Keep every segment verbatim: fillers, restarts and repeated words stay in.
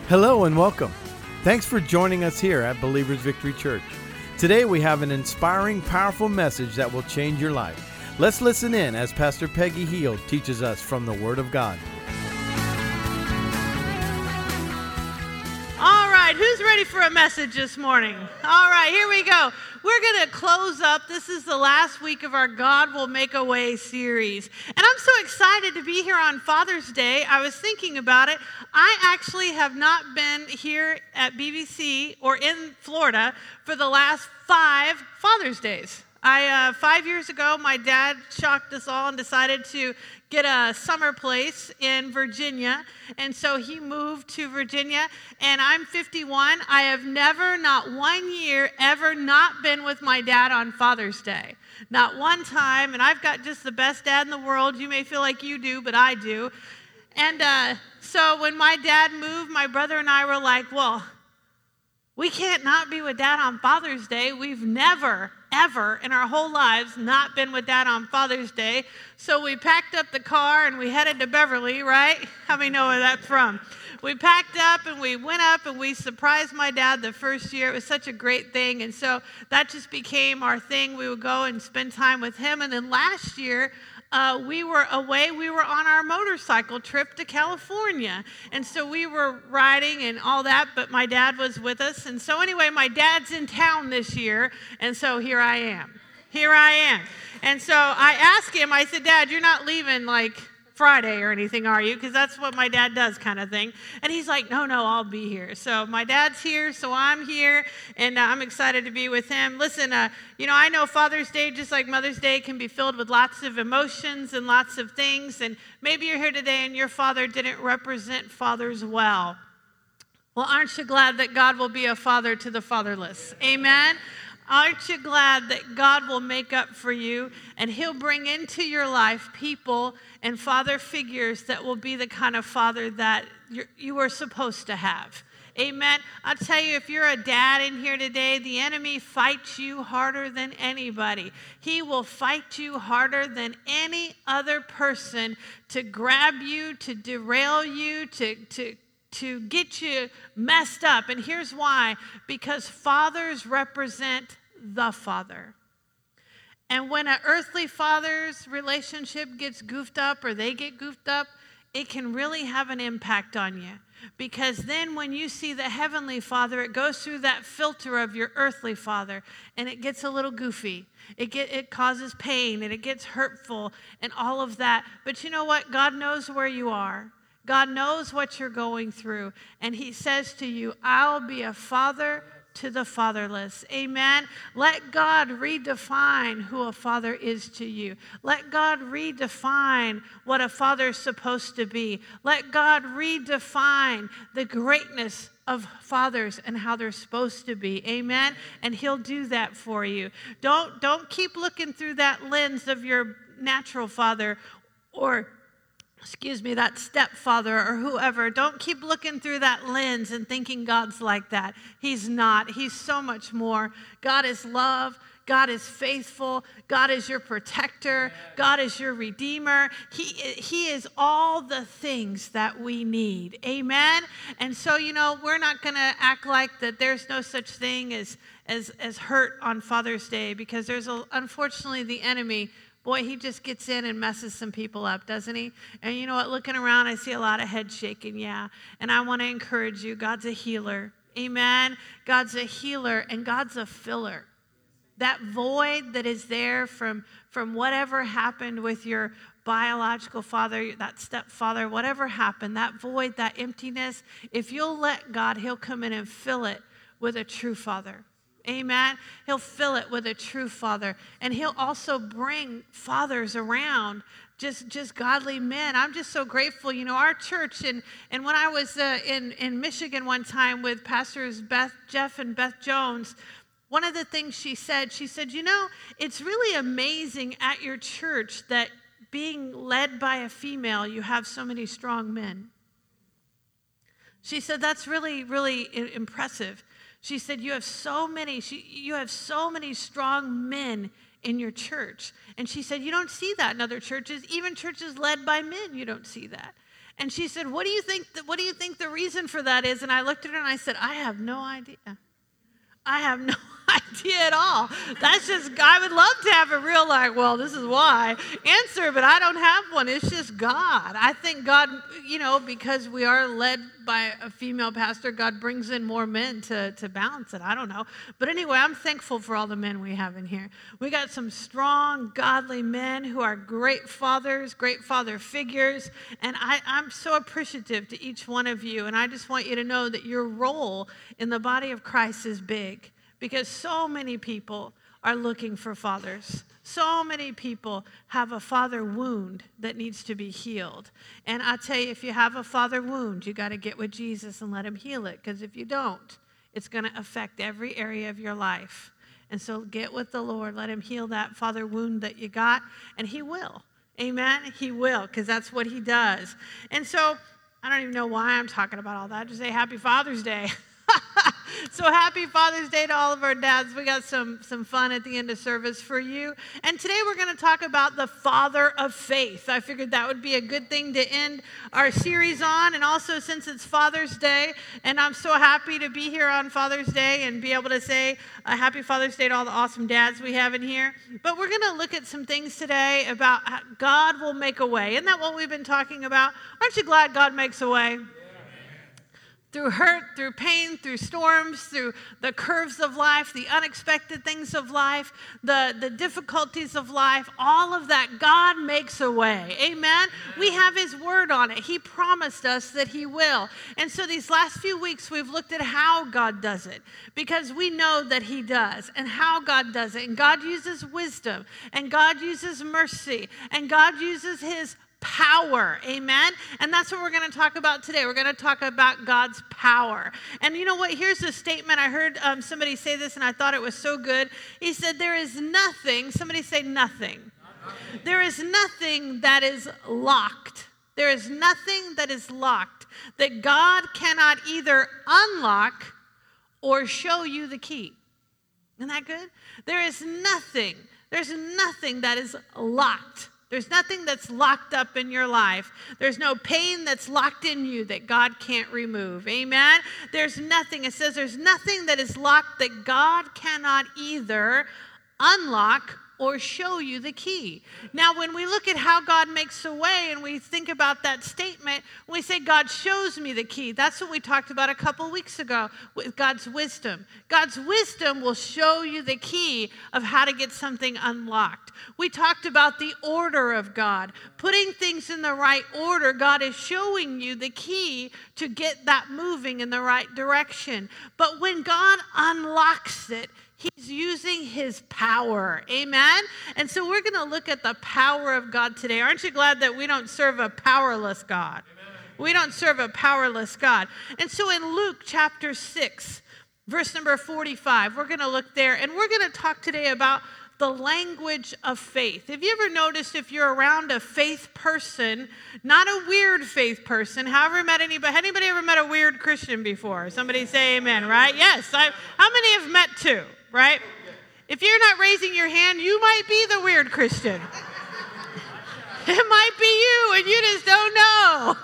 Hello and welcome. Thanks for joining us here at Believers Victory Church. Today we have an inspiring, powerful message that will change your life. Let's listen in as Pastor Peggy Heald teaches us from the Word of God. All right, who's ready for a message this morning? All right, here we go. We're going to close up. This is the last week of our God Will Make a Way series. And I'm so excited to be here on Father's Day. I was thinking about it. I actually have not been here at B B C or in Florida for the last five Father's Days. I, uh, five years ago, my dad shocked us all and decided to get a summer place in Virginia. And so he moved to Virginia, and I'm fifty-one. I have never, not one year, ever not been with my dad on Father's Day. Not one time, and I've got just the best dad in the world. You may feel like you do, but I do. And uh, so when my dad moved, my brother and I were like, well, we can't not be with Dad on Father's Day. We've never, ever in our whole lives not been with Dad on Father's Day. So we packed up the car and we headed to Beverly, right? How many know where that's from? We packed up and we went up and we surprised my dad the first year. It was such a great thing. And so that just became our thing. We would go and spend time with him. And then last year, Uh, we were away, we were on our motorcycle trip to California. And so we were riding and all that, but my dad was with us. And so anyway, my dad's in town this year, and so here I am. Here I am. And so I asked him, I said, Dad, you're not leaving like Friday or anything, are you? Because that's what my dad does, kind of thing. And he's like, no, no, I'll be here. So my dad's here, so I'm here, and uh, I'm excited to be with him. Listen, uh, you know, I know Father's Day, just like Mother's Day, can be filled with lots of emotions and lots of things. And maybe you're here today and your father didn't represent fathers well. Well, aren't you glad that God will be a father to the fatherless? Amen? Aren't you glad that God will make up for you and He'll bring into your life people and father figures that will be the kind of father that you're, you are supposed to have? Amen. I'll tell you, if you're a dad in here today, the enemy fights you harder than anybody. He will fight you harder than any other person to grab you, to derail you, to, to to get you messed up. And here's why. Because fathers represent the Father. And when an earthly father's relationship gets goofed up or they get goofed up, it can really have an impact on you. Because then when you see the Heavenly Father, it goes through that filter of your earthly father, and it gets a little goofy. It get, it causes pain, and it gets hurtful, and all of that. But you know what? God knows where you are. God knows what you're going through, and He says to you, I'll be a father to the fatherless. Amen. Let God redefine who a father is to you. Let God redefine what a father is supposed to be. Let God redefine the greatness of fathers and how they're supposed to be. Amen. And He'll do that for you. Don't, don't keep looking through that lens of your natural father or excuse me, that stepfather or whoever. Don't keep looking through that lens and thinking God's like that. He's not. He's so much more. God is love. God is faithful. God is your protector. God is your redeemer. He, he is all the things that we need. Amen? And so, you know, we're not going to act like that there's no such thing as, as, as hurt on Father's Day, because there's, a, unfortunately, the enemy. Boy, he just gets in and messes some people up, doesn't he? And you know what? Looking around, I see a lot of head shaking, yeah. And I want to encourage you, God's a healer. Amen? God's a healer, and God's a filler. That void that is there from, from whatever happened with your biological father, that stepfather, whatever happened, that void, that emptiness, if you'll let God, He'll come in and fill it with a true father. Amen. He'll fill it with a true father. And He'll also bring fathers around, just, just godly men. I'm just so grateful. You know, our church, and, and when I was uh, in, in Michigan one time with Pastors Beth, Jeff and Beth Jones, one of the things she said, she said, you know, it's really amazing at your church that being led by a female, you have so many strong men. She said, that's really, really impressive. She said, you have so many, she, you have so many strong men in your church. And she said, you don't see that in other churches. Even churches led by men, you don't see that. And she said, what do you think, th- what do you think the reason for that is? And I looked at her and I said, I have no idea. I have no idea at all. That's just, I would love to have a real, like, well, this is why answer, but I don't have one. It's just God. I think God, you know, because we are led by a female pastor, God brings in more men to, to balance it. I don't know. But anyway, I'm thankful for all the men we have in here. We got some strong, godly men who are great fathers, great father figures. And I, I'm so appreciative to each one of you. And I just want you to know that your role in the body of Christ is big. Because so many people are looking for fathers. So many people have a father wound that needs to be healed. And I tell you, if you have a father wound, you got to get with Jesus and let him heal it. Because if you don't, it's going to affect every area of your life. And so get with the Lord. Let him heal that father wound that you got. And he will. Amen? He will, because that's what he does. And so I don't even know why I'm talking about all that. Just say Happy Father's Day. So happy Father's Day to all of our dads. We got some, some fun at the end of service for you. And today we're going to talk about the father of faith. I figured that would be a good thing to end our series on. And also since it's Father's Day, and I'm so happy to be here on Father's Day and be able to say a happy Father's Day to all the awesome dads we have in here. But we're going to look at some things today about how God will make a way. Isn't that what we've been talking about? Aren't you glad God makes a way? Through hurt, through pain, through storms, through the curves of life, the unexpected things of life, the, the difficulties of life, all of that, God makes a way. Amen? We have his word on it. He promised us that he will. And so these last few weeks, we've looked at how God does it, because we know that he does, and how God does it. And God uses wisdom, and God uses mercy, and God uses his power. Amen. And that's what we're going to talk about today. We're going to talk about God's power. And you know what? Here's a statement. I heard um, somebody say this and I thought it was so good. He said, there is nothing, somebody say nothing. nothing. There is nothing that is locked. There is nothing that is locked that God cannot either unlock or show you the key. Isn't that good? There is nothing, there's nothing that is locked. There's nothing that's locked up in your life. There's no pain that's locked in you that God can't remove. Amen? There's nothing. It says there's nothing that is locked that God cannot either unlock or show you the key. Now, when we look at how God makes a way and we think about that statement, when we say God shows me the key, that's what we talked about a couple weeks ago with God's wisdom. God's wisdom will show you the key of how to get something unlocked. We talked about the order of God. Putting things in the right order, God is showing you the key to get that moving in the right direction. But when God unlocks it, he's using his power. Amen? And so we're going to look at the power of God today. Aren't you glad that we don't serve a powerless God? Amen. We don't serve a powerless God. And so in Luke chapter six, verse number forty-five, we're going to look there, and we're going to talk today about the language of faith. Have you ever noticed if you're around a faith person, not a weird faith person, however met anybody, anybody ever met a weird Christian before? Somebody say amen, right? Yes. I, how many have met two, right? If you're not raising your hand, you might be the weird Christian. It might be you and you just don't know.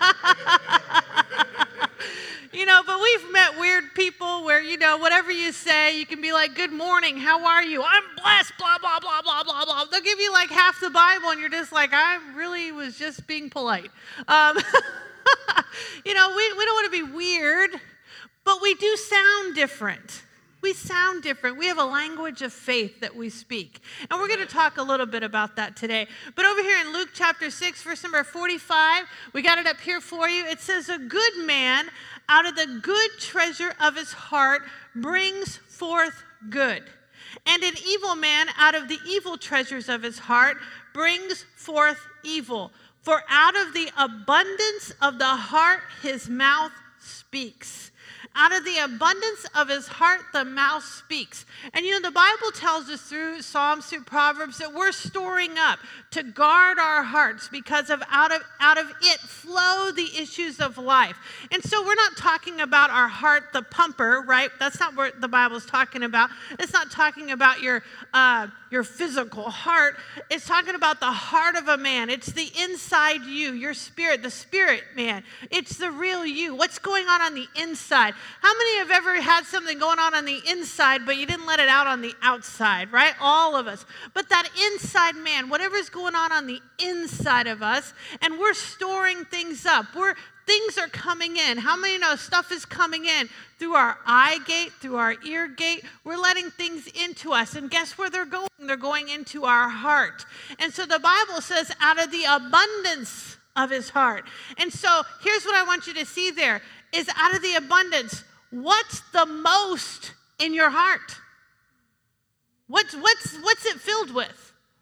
You know, but we've met weird people where, you know, whatever you say, you can be like, good morning, how are you? I'm blessed, blah, blah, blah, blah, blah, blah. They'll give you like half the Bible and you're just like, I really was just being polite. Um, you know, we, we don't want to be weird, but we do sound different. We sound different. We have a language of faith that we speak. And we're going to talk a little bit about that today. But over here in Luke chapter six, verse number forty-five, we got it up here for you. It says, a good man out of the good treasure of his heart brings forth good. And an evil man out of the evil treasures of his heart brings forth evil. For out of the abundance of the heart his mouth speaks. Out of the abundance of his heart, the mouth speaks. And you know, the Bible tells us through Psalms, through Proverbs, that we're storing up to guard our hearts because of out of out of it flow the issues of life. And so we're not talking about our heart, the pumper, right? That's not what the Bible's talking about. It's not talking about your uh, your physical heart. It's talking about the heart of a man. It's the inside you, your spirit, the spirit man. It's the real you. What's going on on the inside? How many have ever had something going on on the inside, but you didn't let it out on the outside, right? All of us. But that inside man, whatever's going on on the inside of us, and we're storing things up. We're Things are coming in. How many know stuff is coming in through our eye gate, through our ear gate? We're letting things into us. And guess where they're going? They're going into our heart. And so the Bible says, out of the abundance of his heart. And so here's what I want you to see there, is out of the abundance, what's the most in your heart? What's, what's, what's it filled with?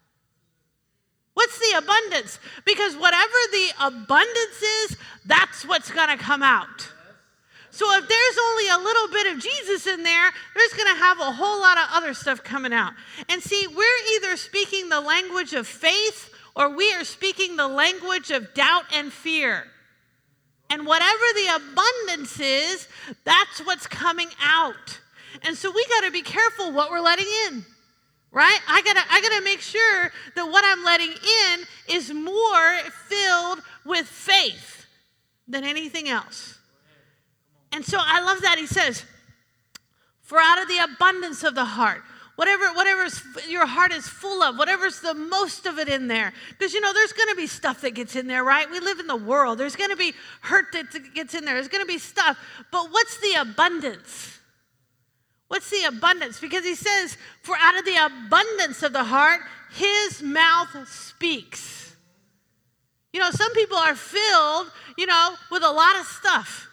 What's the abundance? Because whatever the abundance is, that's what's going to come out. So if there's only a little bit of Jesus in there, there's going to have a whole lot of other stuff coming out. And see, we're either speaking the language of faith or we are speaking the language of doubt and fear. And whatever the abundance is, that's what's coming out. And so we got to be careful what we're letting in. Right? I gotta, I gotta make sure that what I'm letting in is more filled with faith than anything else. And so I love that he says, for out of the abundance of the heart, whatever, whatever's your heart is full of, whatever's the most of it in there. Because you know, there's gonna be stuff that gets in there, right? We live in the world. There's gonna be hurt that gets in there. There's gonna be stuff. But what's the abundance? What's the abundance? Because he says, for out of the abundance of the heart, his mouth speaks. You know, some people are filled, you know, with a lot of stuff.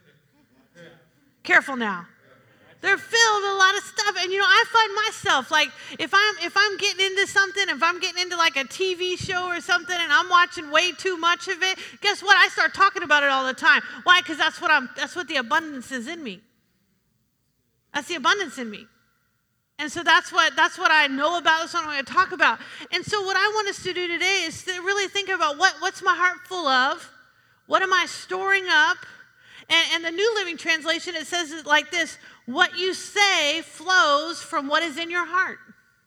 Careful now. They're filled with a lot of stuff. And, you know, I find myself, like, if I'm if I'm getting into something, if I'm getting into, like, a T V show or something, and I'm watching way too much of it, guess what? I start talking about it all the time. Why? Because that's what I'm, that's what the abundance is in me. That's the abundance in me. And so that's what that's what I know about. That's what I'm going to talk about. And so what I want us to do today is to really think about what, what's my heart full of? What am I storing up? And, and the New Living Translation, it says it like this: what you say flows from what is in your heart.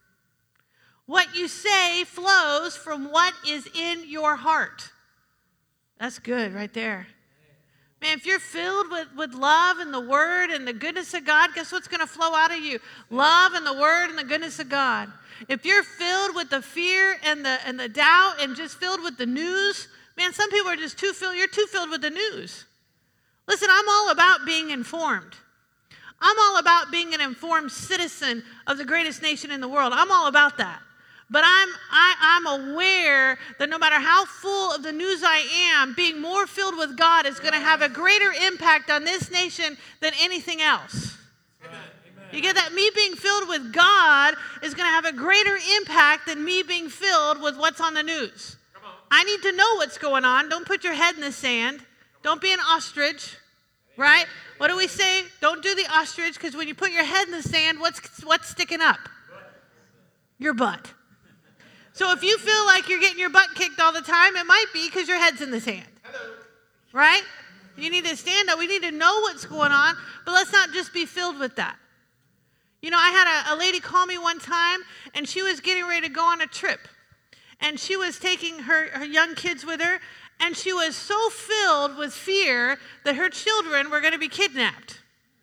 What you say flows from what is in your heart. That's good right there. Man, if you're filled with, with love and the word and the goodness of God, guess what's going to flow out of you? Love and the word and the goodness of God. If you're filled with the fear and the and the doubt and just filled with the news, man, some people are just too filled. You're too filled with the news. Listen, I'm all about being informed. I'm all about being an informed citizen of the greatest nation in the world. I'm all about that. But I'm, I, I'm aware that no matter how full of the news I am, being more filled with God is going to have a greater impact on this nation than anything else. Amen. You get that? Me being filled with God is going to have a greater impact than me being filled with what's on the news. I need to know what's going on. Don't put your head in the sand. Don't be an ostrich, right? What do we say? Don't do the ostrich, because when you put your head in the sand, what's what's sticking up? Your butt. So if you feel like you're getting your butt kicked all the time, it might be because your head's in the sand. Hello. Right? You need to stand up. We need to know what's going on, but let's not just be filled with that. You know, I had a, a lady call me one time, and she was getting ready to go on a trip. And she was taking her, her young kids with her, and she was so filled with fear that her children were going to be kidnapped.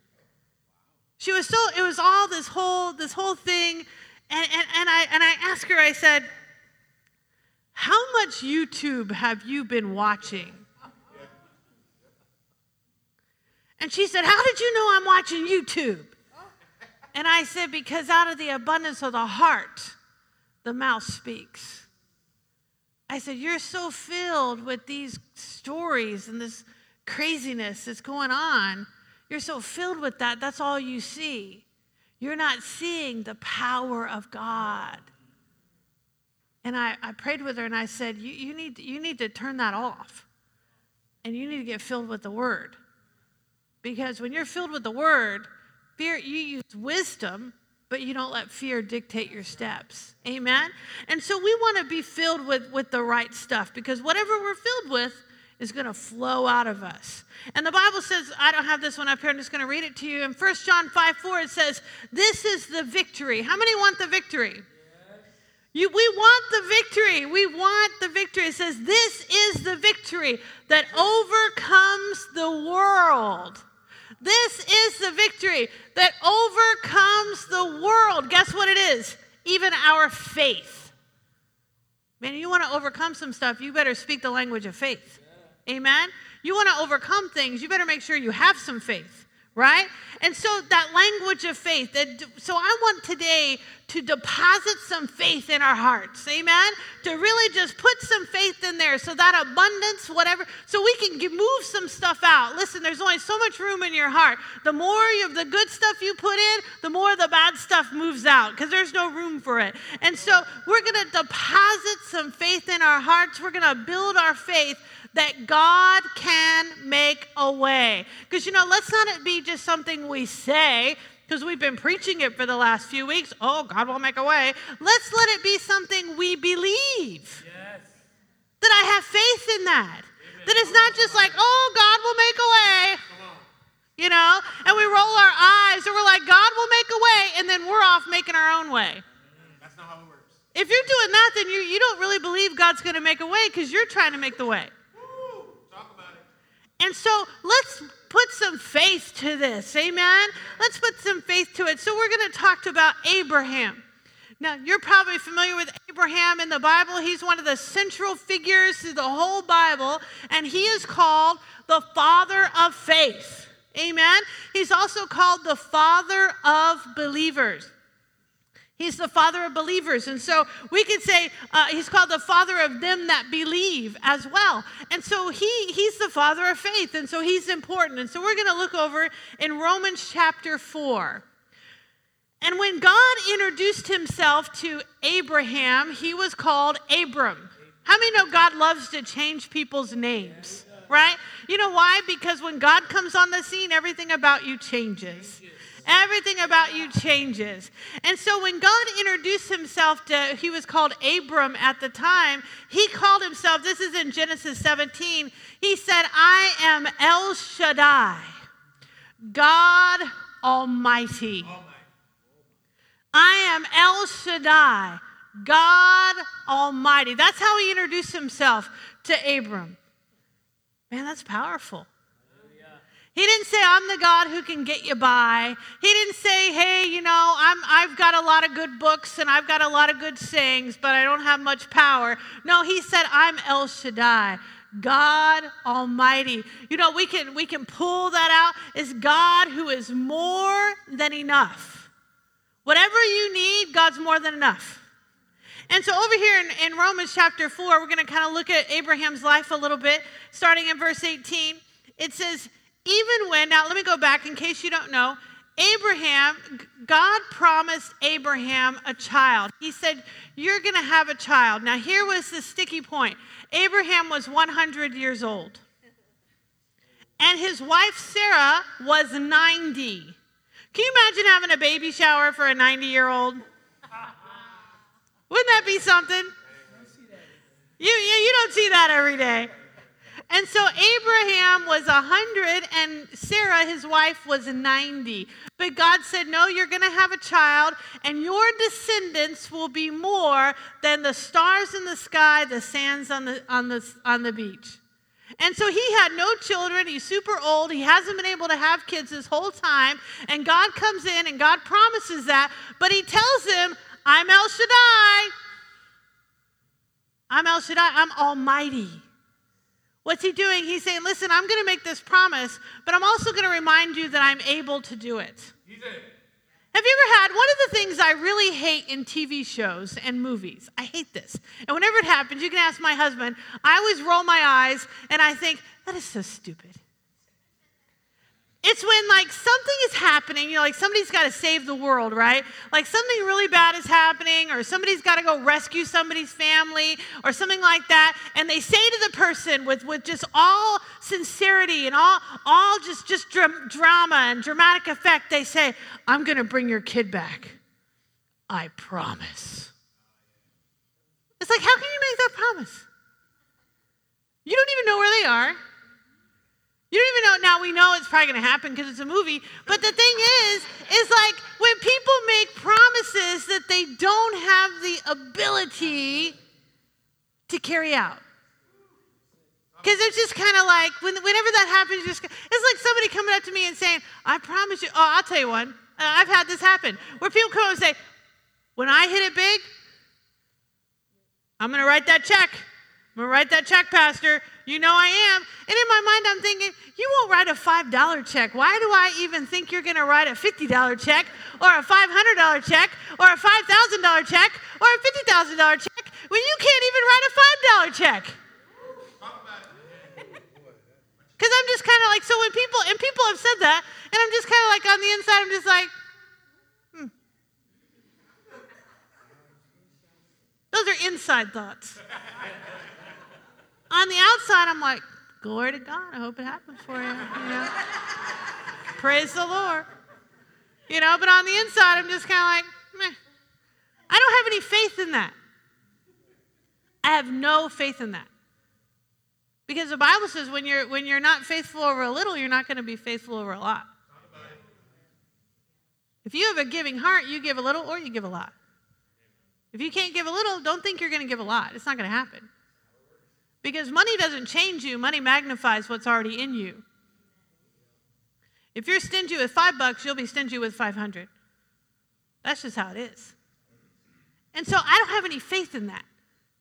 She was so, it was all this whole, this whole thing. And, and, and, I, and I asked her, I said, how much YouTube have you been watching? And she said, how did you know I'm watching YouTube? And I said, because out of the abundance of the heart, the mouth speaks. I said, you're so filled with these stories and this craziness that's going on. You're so filled with that, that's all you see. You're not seeing the power of God. And I, I prayed with her and I said, you, you, need, you need to turn that off. And you need to get filled with the word. Because when you're filled with the word, fear, you use wisdom, but you don't let fear dictate your steps. Amen? And so we want to be filled with, with the right stuff, because whatever we're filled with is going to flow out of us. And the Bible says, I don't have this one up here, I'm just going to read it to you. In First John five four, it says, this is the victory. How many want the victory? Yes. You, we want the victory. We want the victory. It says, this is the victory that overcomes the world. This is the victory that overcomes the world. Guess what it is? Even our faith. Man, you want to overcome some stuff, you better speak the language of faith. Yeah. Amen? You want to overcome things, you better make sure you have some faith, right? And so that language of faith, that, so I want today to deposit some faith in our hearts, amen? To really just put some faith in there so that abundance, whatever, so we can get, move some stuff out. Listen, there's only so much room in your heart. The more of the good stuff you put in, the more the bad stuff moves out because there's no room for it. And so we're going to deposit some faith in our hearts. We're going to build our faith that God can make a way. Because, you know, let's not it be just something we say, because we've been preaching it for the last few weeks. Oh, God will make a way. Let's let it be something we believe. Yes. That I have faith in that. Amen. That it's not just like, oh, God will make a way. You know, and we roll our eyes and we're like, God will make a way, and then we're off making our own way. That's not how it works. If you're doing that, then you, you don't really believe God's going to make a way because you're trying to make the way. And so let's put some faith to this, amen? Let's put some faith to it. So we're going to talk about Abraham. Now, you're probably familiar with Abraham in the Bible. He's one of the central figures through the whole Bible, and he is called the father of faith, amen? He's also called the father of believers. He's the father of believers. And so we could say uh, he's called the father of them that believe as well. And so he he's the father of faith. And so he's important. And so we're going to look over in Romans chapter four. And when God introduced himself to Abraham, he was called Abram. How many know God loves to change people's names? Right? You know why? Because when God comes on the scene, everything about you changes. Everything about you changes. And so when God introduced himself to, he was called Abram at the time, he called himself, this is in Genesis seventeen, he said, I am El Shaddai, God Almighty. I am El Shaddai, God Almighty. That's how he introduced himself to Abram. Man, that's powerful. He didn't say, I'm the God who can get you by. He didn't say, hey, you know, I'm, I've got a lot of good books and I've got a lot of good sayings, but I don't have much power. No, he said, I'm El Shaddai, God Almighty. You know, we can, we can pull that out as God who is more than enough. Whatever you need, God's more than enough. And so over here in, in Romans chapter four, we're going to kind of look at Abraham's life a little bit, starting in verse eighteen. It says, even when, now let me go back in case you don't know, Abraham, God promised Abraham a child. He said, you're going to have a child. Now here was the sticky point. Abraham was one hundred years old. And his wife Sarah was ninety. Can you imagine having a baby shower for a ninety-year-old? Wouldn't that be something? You, you, you don't see that every day. And so Abraham was one hundred and Sarah, his wife, was ninety. But God said, no, you're going to have a child and your descendants will be more than the stars in the sky, the sands on the, on the, on the beach. And so he had no children. He's super old. He hasn't been able to have kids this whole time. And God comes in and God promises that. But he tells him, I'm El Shaddai. I'm El Shaddai. I'm Almighty. What's he doing? He's saying, listen, I'm going to make this promise, but I'm also going to remind you that I'm able to do it. He's it. Have you ever had, one of the things I really hate in T V shows and movies, I hate this. And whenever it happens, you can ask my husband, I always roll my eyes and I think, that is so stupid. It's when like something is happening, you know, like somebody's got to save the world, right? Like something really bad is happening, or somebody's got to go rescue somebody's family or something like that. And they say to the person with, with just all sincerity and all, all just, just dra- drama and dramatic effect, they say, I'm going to bring your kid back. I promise. It's like, how can you make that promise? You don't even know where they are. You don't even know. Now we know it's probably going to happen because it's a movie. But the thing is, is like when people make promises that they don't have the ability to carry out. Because it's just kind of like, when, whenever that happens, just it's like somebody coming up to me and saying, I promise you, oh, I'll tell you one. I've had this happen. Where people come up and say, when I hit it big, I'm going to write that check. I'm going to write that check, Pastor. You know I am. And in my mind, I'm thinking, you won't write a five dollar check. Why do I even think you're going to write a fifty dollar check or a five hundred dollar check or a five thousand dollar check or a fifty thousand dollar check when you can't even write a five dollar check? Because I'm just kind of like, so when people, and people have said that, and I'm just kind of like on the inside, I'm just like, hmm. Those are inside thoughts. On the outside, I'm like, glory to God. I hope it happens for you. You know? Praise the Lord. You know, but on the inside, I'm just kind of like, meh. I don't have any faith in that. I have no faith in that. Because the Bible says when you're when you're not faithful over a little, you're not going to be faithful over a lot. If you have a giving heart, you give a little or you give a lot. If you can't give a little, don't think you're going to give a lot. It's not going to happen. Because money doesn't change you. Money magnifies what's already in you. If you're stingy with five bucks, you'll be stingy with five hundred. That's just how it is. And so I don't have any faith in that.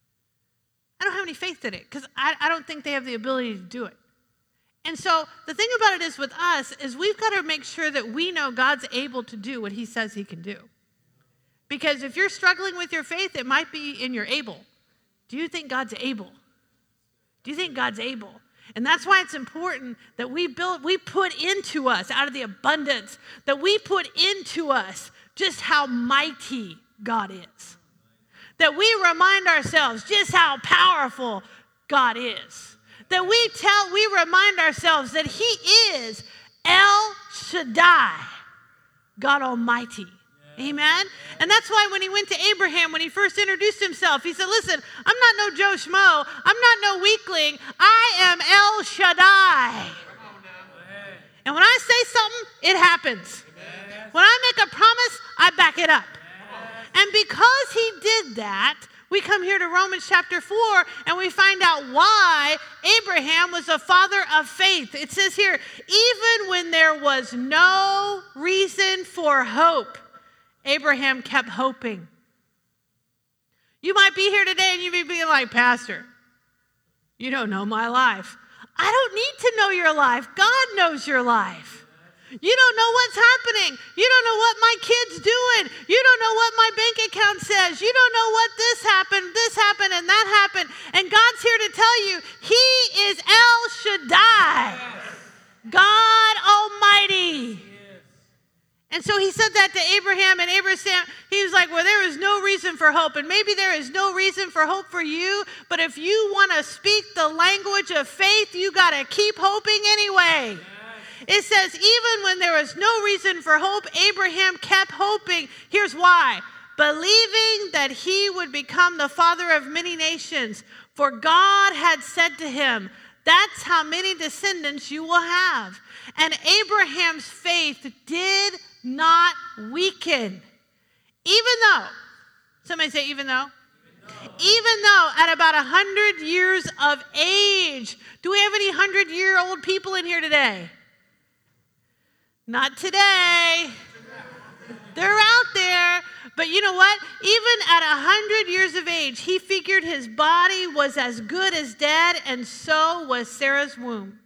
I don't have any faith in it because I, I don't think they have the ability to do it. And so the thing about it is with us is we've got to make sure that we know God's able to do what he says he can do. Because if you're struggling with your faith, it might be in your able. Do you think God's able? Do you think God's able? And that's why it's important that we build, we put into us, out of the abundance, that we put into us just how mighty God is. That we remind ourselves just how powerful God is. That we tell, we remind ourselves that he is El Shaddai, God Almighty. Amen? And that's why when he went to Abraham, when he first introduced himself, he said, listen, I'm not no Joe Schmo. I'm not no weakling. I am El Shaddai. And when I say something, it happens. When I make a promise, I back it up. And because he did that, we come here to Romans chapter four, and we find out why Abraham was a father of faith. It says here, even when there was no reason for hope, Abraham kept hoping. You might be here today and you may be like, Pastor, you don't know my life. I don't need to know your life. God knows your life. You don't know what's happening. You don't know what my kid's doing. You don't know what my bank account says. You don't know what this happened, this happened, and that happened. And God's here to tell you, he is El Shaddai, God Almighty. And so he said that to Abraham, and Abraham, he was like, well, there is no reason for hope. And maybe there is no reason for hope for you, but if you want to speak the language of faith, you got to keep hoping anyway. It says, even when there was no reason for hope, Abraham kept hoping. Here's why. Believing that he would become the father of many nations. For God had said to him, that's how many descendants you will have. And Abraham's faith did not weaken. Even though, somebody say even though? Even though at about one hundred years of age. Do we have any one hundred-year-old people in here today? Not today. They're out there. But you know what? Even at one hundred years of age, he figured his body was as good as dead, and so was Sarah's womb.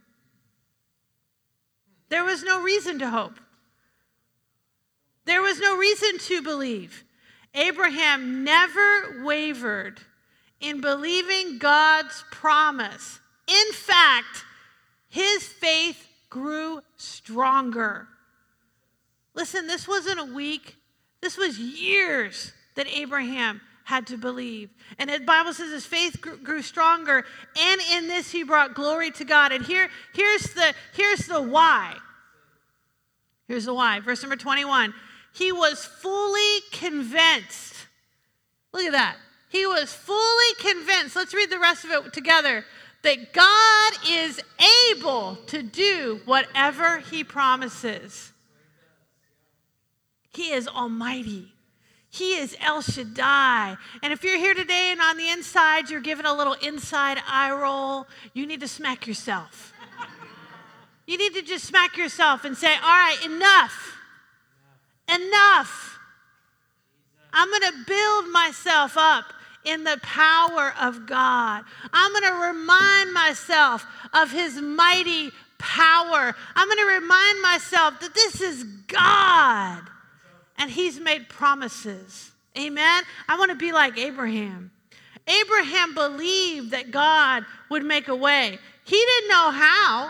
There was no reason to hope. There was no reason to believe. Abraham never wavered in believing God's promise. In fact, his faith grew stronger. Listen, this wasn't a week. This was years that Abraham had to believe. And the Bible says his faith grew, grew stronger, and in this he brought glory to God. And here, here's the, here's the why. Here's the why. Verse number twenty-one. He was fully convinced. Look at that. He was fully convinced. Let's read the rest of it together. That God is able to do whatever he promises. He is almighty. He is El Shaddai. And if you're here today and on the inside, you're giving a little inside eye roll, you need to smack yourself. You need to just smack yourself and say, all right, enough. Enough. I'm going to build myself up in the power of God. I'm going to remind myself of his mighty power. I'm going to remind myself that this is God. And he's made promises. Amen? I want to be like Abraham. Abraham believed that God would make a way. He didn't know how.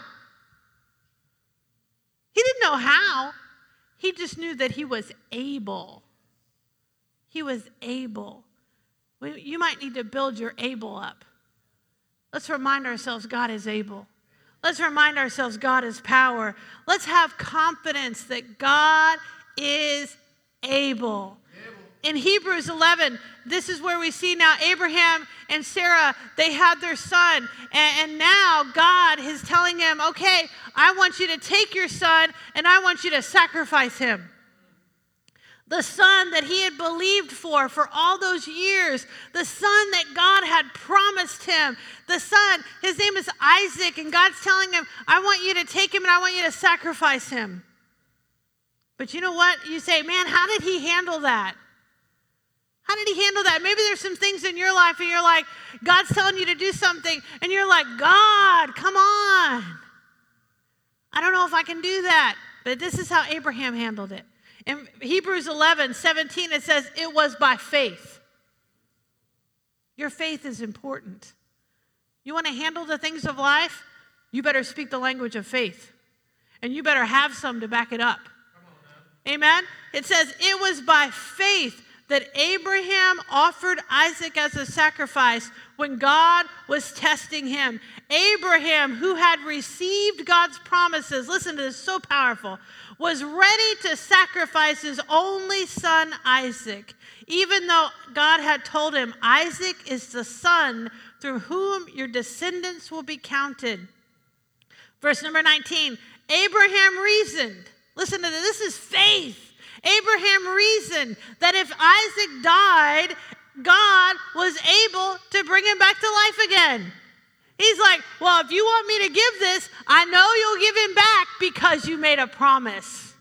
He didn't know how. He just knew that he was able. He was able. You might need to build your able up. Let's remind ourselves God is able. Let's remind ourselves God is power. Let's have confidence that God is able. In Hebrews eleven, this is where we see now Abraham and Sarah, they had their son. And, and now God is telling him, okay, I want you to take your son and I want you to sacrifice him. The son that he had believed for for all those years, the son that God had promised him, the son, his name is Isaac, and God's telling him, I want you to take him and I want you to sacrifice him. But you know what? You say, man, how did he handle that? How did he handle that? Maybe there's some things in your life and you're like, God's telling you to do something, and you're like, God, come on. I don't know if I can do that. But this is how Abraham handled it. In Hebrews eleven seventeen, it says, it was by faith. Your faith is important. You want to handle the things of life? You better speak the language of faith. And you better have some to back it up. Amen? It says, it was by faith that Abraham offered Isaac as a sacrifice when God was testing him. Abraham, who had received God's promises, listen to this, so powerful, was ready to sacrifice his only son, Isaac, even though God had told him, Isaac is the son through whom your descendants will be counted. Verse number nineteen, Abraham reasoned. Listen to this, this is faith. Abraham reasoned that if Isaac died, God was able to bring him back to life again. He's like, well, if you want me to give this, I know you'll give him back because you made a promise.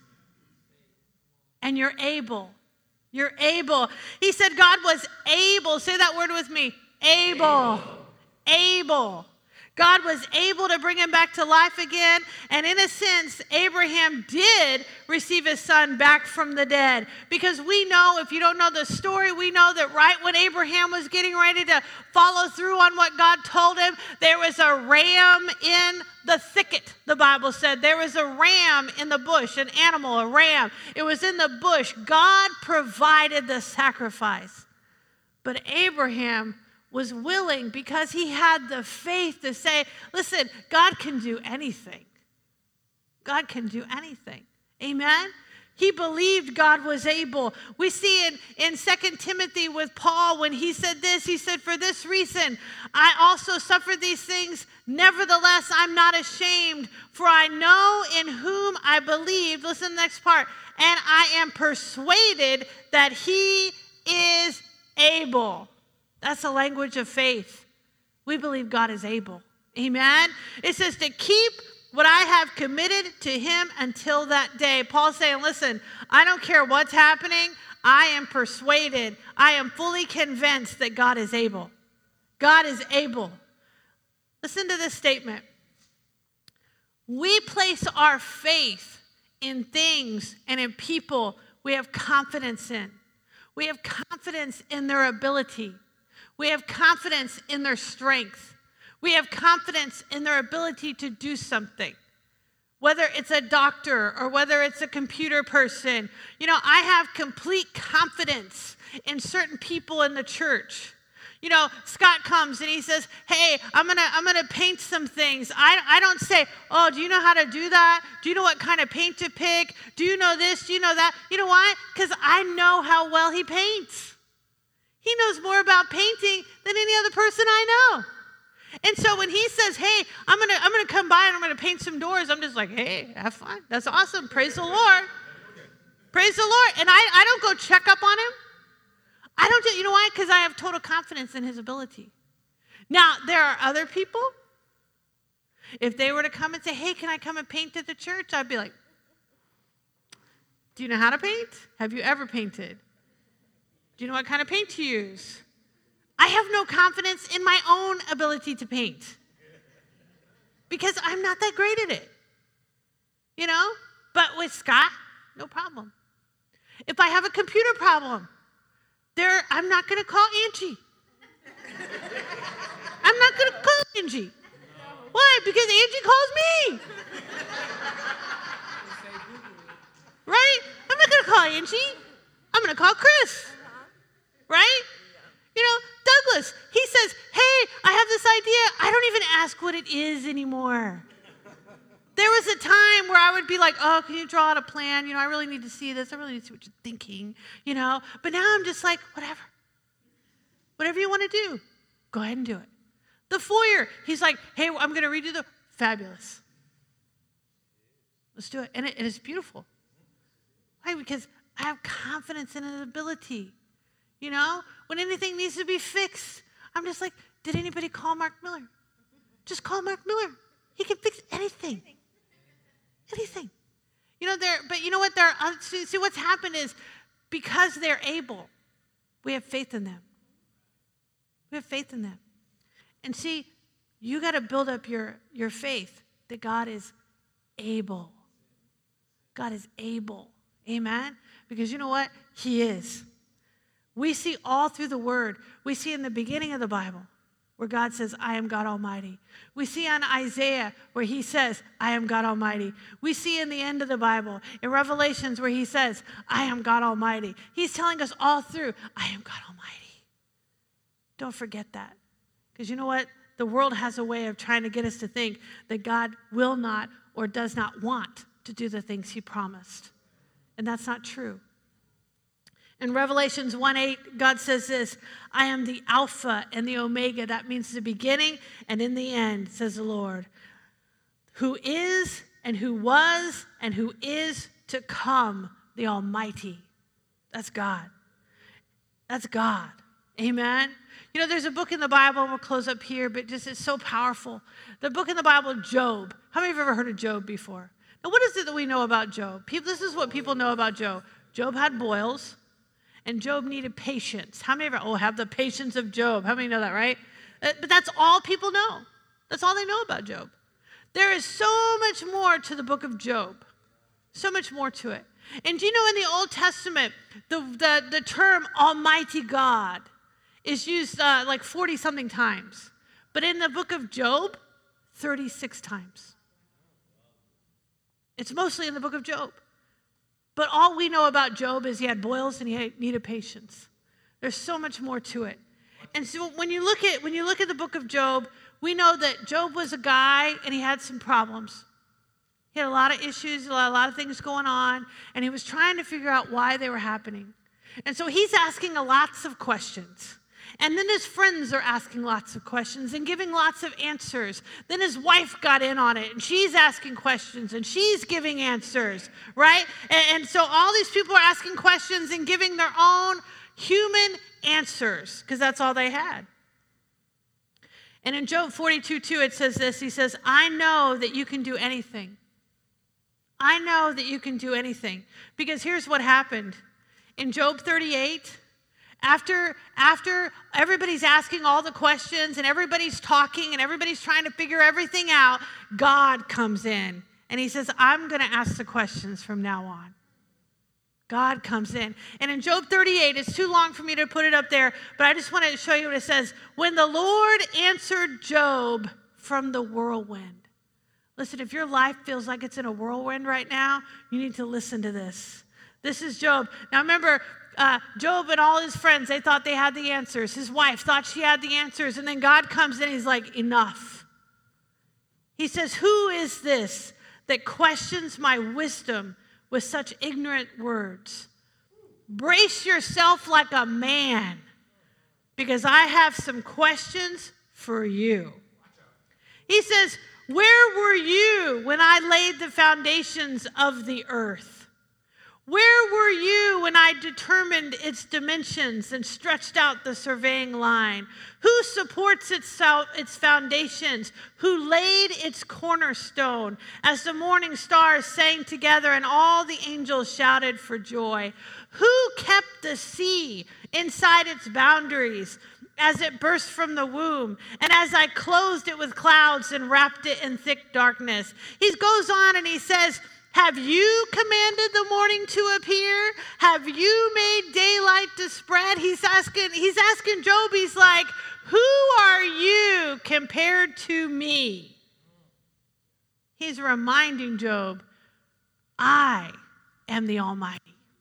And you're able. You're able. He said God was able. Say that word with me. Able. Able. Able. God was able to bring him back to life again. And in a sense, Abraham did receive his son back from the dead. Because we know, if you don't know the story, we know that right when Abraham was getting ready to follow through on what God told him, there was a ram in the thicket, the Bible said. There was a ram in the bush, an animal, a ram. It was in the bush. God provided the sacrifice. But Abraham was willing because he had the faith to say, listen, God can do anything. God can do anything. Amen? He believed God was able. We see in, in Second Timothy with Paul when he said this, he said, for this reason, I also suffered these things. Nevertheless, I'm not ashamed, for I know in whom I believed. Listen to the next part. And I am persuaded that he is able. That's the language of faith. We believe God is able. Amen? It says to keep what I have committed to him until that day. Paul's saying, listen, I don't care what's happening. I am persuaded. I am fully convinced that God is able. God is able. Listen to this statement. We place our faith in things and in people we have confidence in. We have confidence in their ability. We have confidence in their strength. We have confidence in their ability to do something. whether it's a doctor or whether it's a computer person. You know, I have complete confidence in certain people in the church. You know, Scott comes and he says, hey, I'm gonna I'm gonna paint some things. I, I don't say, oh, do you know how to do that? Do you know what kind of paint to pick? Do you know this? Do you know that? You know why? Because I know how well he paints. He knows more about painting than any other person I know. And so when he says, hey, I'm gonna I'm gonna come by and I'm gonna paint some doors, I'm just like, hey, have fun. That's awesome. Praise the Lord. Praise the Lord. And I, I don't go check up on him. I don't do, you know why? Because I have total confidence in his ability. Now, there are other people. If they were to come and say, hey, can I come and paint at the church? I'd be like, do you know how to paint? Have you ever painted? Do you know what kind of paint to use? I have no confidence in my own ability to paint because I'm not that great at it. You know? But with Scott, no problem. If I have a computer problem, There, I'm not going to call Angie. I'm not going to call Angie. Why? Because Angie calls me. Right? I'm not going to call Angie. I'm going to call Chris. Right? You know, Douglas, he says, hey, I have this idea. I don't even ask what it is anymore. There was a time where I would be like, oh, can you draw out a plan? You know, I really need to see this. I really need to see what you're thinking, you know. But now I'm just like, whatever. Whatever you want to do, go ahead and do it. The foyer, he's like, hey, I'm going to redo the, fabulous. Let's do it. And it, it is beautiful. Why? Because I have confidence in his ability. You know, when anything needs to be fixed, I'm just like, did anybody call Mark Miller? Just call Mark Miller. He can fix anything. Anything. You know, there, but you know what? There are, see, see, what's happened is because they're able, we have faith in them. We have faith in them. And see, you got to build up your, your faith that God is able. God is able. Amen? Because you know what? He is. We see all through the Word. We see in the beginning of the Bible where God says, I am God Almighty. We see on Isaiah where he says, I am God Almighty. We see in the end of the Bible, in Revelations where he says, I am God Almighty. He's telling us all through, I am God Almighty. Don't forget that. Because you know what? The world has a way of trying to get us to think that God will not or does not want to do the things he promised. And that's not true. In Revelations one eight, God says this, I am the Alpha and the Omega. That means the beginning and in the end, says the Lord, who is and who was and who is to come, the Almighty. That's God. That's God. Amen? You know, there's a book in the Bible, we'll close up here, but just it's so powerful. The book in the Bible, Job. How many of you have ever heard of Job before? Now, what is it that we know about Job? People, this is what people know about Job. Job had boils. And Job needed patience. How many of you, oh, have the patience of Job? How many know that, right? But that's all people know. That's all they know about Job. There is so much more to the book of Job. So much more to it. And do you know in the Old Testament, the, the, the term Almighty God is used uh, like forty-something times. But in the book of Job, thirty-six times. It's mostly in the book of Job. But all we know about Job is he had boils and he had, needed patience. There's so much more to it. And so when you look at when you look at the book of Job, we know that Job was a guy and he had some problems. He had a lot of issues, a lot, a lot of things going on, and he was trying to figure out why they were happening. And so he's asking lots of questions. And then his friends are asking lots of questions and giving lots of answers. Then his wife got in on it, and she's asking questions, and she's giving answers, right? And, and so all these people are asking questions and giving their own human answers, because that's all they had. And in Job forty-two two, it says this. He says, I know that you can do anything. I know that you can do anything. Because here's what happened. In Job thirty-eight, After, after everybody's asking all the questions and everybody's talking and everybody's trying to figure everything out, God comes in and he says, I'm going to ask the questions from now on. God comes in. And in Job thirty-eight, it's too long for me to put it up there, but I just want to show you what it says. When the Lord answered Job from the whirlwind. Listen, if your life feels like it's in a whirlwind right now, you need to listen to this. This is Job. Now remember, uh, Job and all his friends, they thought they had the answers. His wife thought she had the answers. And then God comes in, he's like, enough. He says, who is this that questions my wisdom with such ignorant words? Brace yourself like a man, because I have some questions for you. He says, where were you when I laid the foundations of the earth? Where were you when I determined its dimensions and stretched out the surveying line? Who supports its, its foundations? Who laid its cornerstone? As the morning stars sang together and all the angels shouted for joy. Who kept the sea inside its boundaries as it burst from the womb, and as I closed it with clouds and wrapped it in thick darkness? He goes on and he says, have you commanded the morning to appear? Have you made daylight to spread? He's asking, he's asking Job, he's like, who are you compared to me? He's reminding Job, I am the Almighty.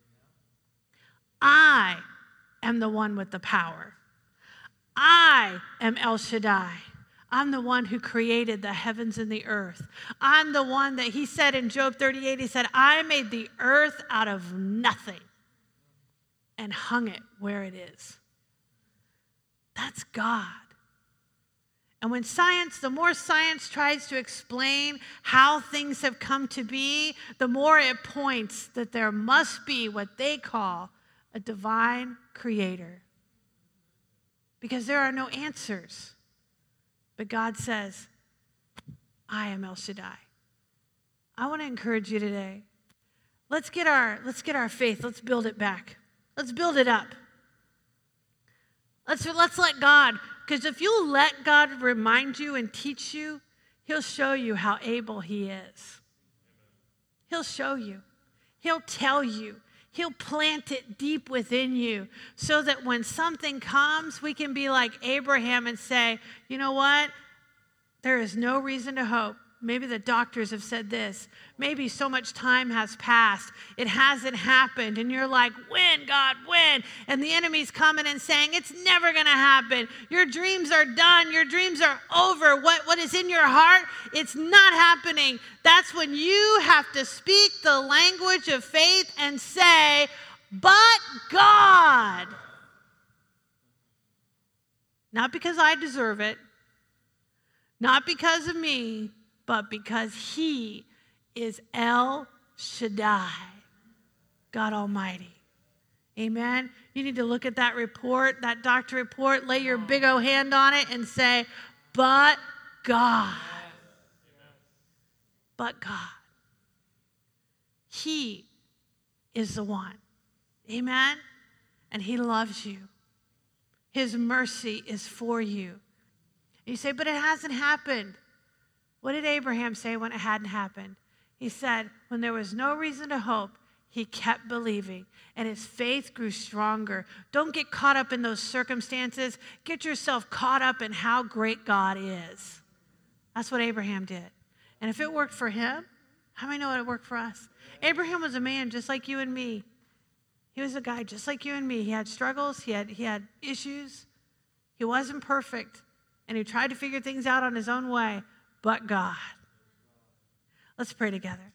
I am the one with the power. I am El Shaddai. I'm the one who created the heavens and the earth. I'm the one that he said in Job thirty-eight, he said, I made the earth out of nothing and hung it where it is. That's God. And when science, the more science tries to explain how things have come to be, the more it points that there must be what they call a divine creator. Because there are no answers. But God says, I am El Shaddai. I want to encourage you today. Let's get our, let's get our faith. Let's build it back. Let's build it up. Let's, let's let God, because if you'll let God remind you and teach you, he'll show you how able he is. He'll show you. He'll tell you. He'll plant it deep within you so that when something comes, we can be like Abraham and say, you know what? There is no reason to hope. Maybe the doctors have said this. Maybe so much time has passed. It hasn't happened. And you're like, when, God, when? And the enemy's coming and saying, it's never going to happen. Your dreams are done. Your dreams are over. What, what is in your heart, it's not happening. That's when you have to speak the language of faith and say, but God. Not because I deserve it. Not because of me, but because he is El Shaddai, God Almighty. Amen? You need to look at that report, that doctor report, lay your big old hand on it and say, but God. But God. He is the one. Amen? And he loves you. His mercy is for you. You say, but it hasn't happened. What did Abraham say when it hadn't happened? He said, when there was no reason to hope, he kept believing, and his faith grew stronger. Don't get caught up in those circumstances. Get yourself caught up in how great God is. That's what Abraham did. And if it worked for him, how many know it worked for us? Abraham was a man just like you and me. He was a guy just like you and me. He had struggles. He had, he had issues. He wasn't perfect, and he tried to figure things out on his own way. But God. Let's pray together.